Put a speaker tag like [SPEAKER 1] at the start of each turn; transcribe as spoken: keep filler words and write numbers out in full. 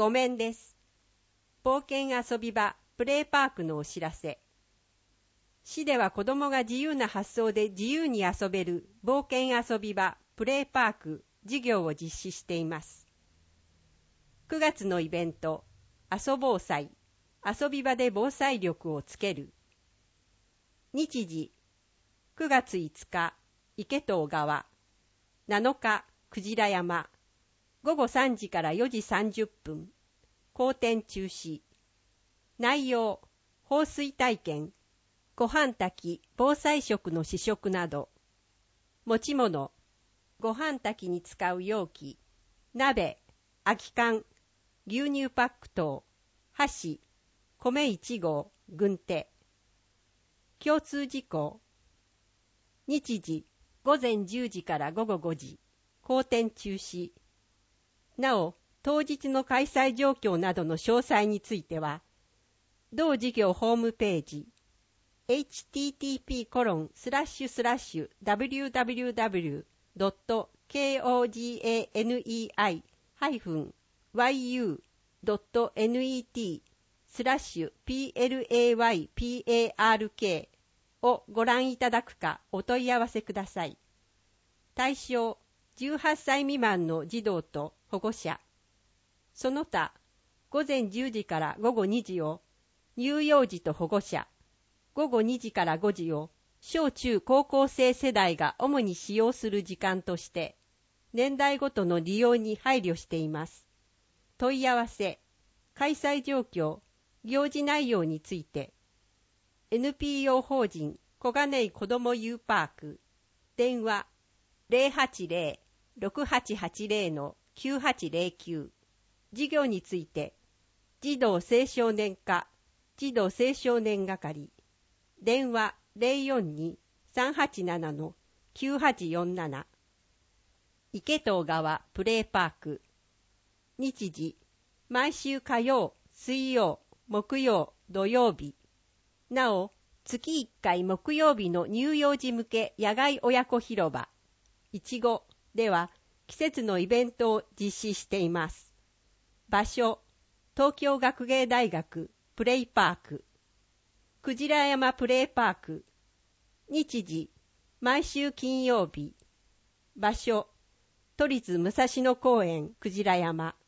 [SPEAKER 1] ご面です。冒険遊び場プレイパークのお知らせ。市では子どもが自由な発想で自由に遊べる冒険遊び場プレイパーク事業を実施しています。くがつのイベント、遊ぼう祭、遊び場で防災力をつける。日時、くがついつか、池東川、なのか、くじら山、ごごさんじからよじさんじゅっぷん、好天中止。内容、放水体験、ご飯炊き、防災食の試食など。持ち物、ご飯炊きに使う容器、鍋、空き缶、牛乳パック等、箸、米いちごう、軍手。共通事項。日時、ごぜんじゅうじからごごごじ、好天中止。なお、当日の開催状況などの詳細については、同事業ホームページ、エイチティーティーピーコロンスラッシュスラッシュダブリューダブリューダブリュードットコガネイドットネットスラッシュピーエルエーワイピーエーアールケー をご覧いただくかお問い合わせください。対象、じゅうはっさい未満の児童と保護者。その他、ごぜんじゅうじからごごにじを乳幼児と保護者、ごごにじからごじを小中高校生世代が主に使用する時間として、年代ごとの利用に配慮しています。問い合わせ、開催状況、行事内容について、エヌピーオー 法人小金井子ども U パーク、電話 ゼロはちゼロ ろくはちはちゼロ きゅうはちゼロきゅう、事業について、児童青少年課、児童青少年係、電話 ゼロよんに さんはちなな きゅうはちよんなな。池東川プレイパーク。日時、毎週火曜、水曜、木曜、土曜日。なお、月いっかい木曜日の乳幼児向け野外親子広場、いちごでは季節のイベントを実施しています。場所、東京学芸大学プレイパーク。くじら山プレイパーク。日時、毎週金曜日。場所、都立武蔵野公園くじら山。